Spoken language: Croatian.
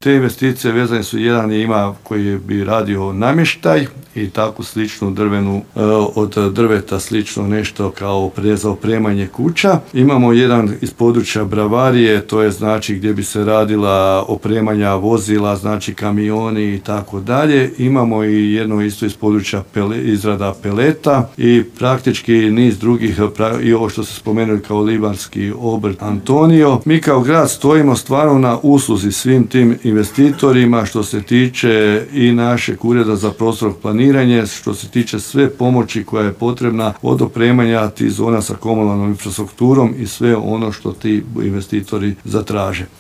te investicije vezane su, jedan je ima koji bi radio namještaj i takvu sličnu drvenu, od drveta slično nešto kao za opremanje kuća. Imamo jedan iz područja bravarije, to je znači gdje bi se radila opremanja vozila, znači kamioni i tako dalje. Imamo i jedno isto iz područja izrada peleta i praktički niz drugih, i ovo što se spomenuli kao libanski obrt Antonio. Mi kao grad stojimo stvarno na usluzi svim tim investitorima što se tiče i našeg ureda za prostorno planiranje, što se tiče sve pomoći koja je potrebna od opremanja tih zona sa komunalnom infrastrukturom i sve ono što ti investitori zatraže.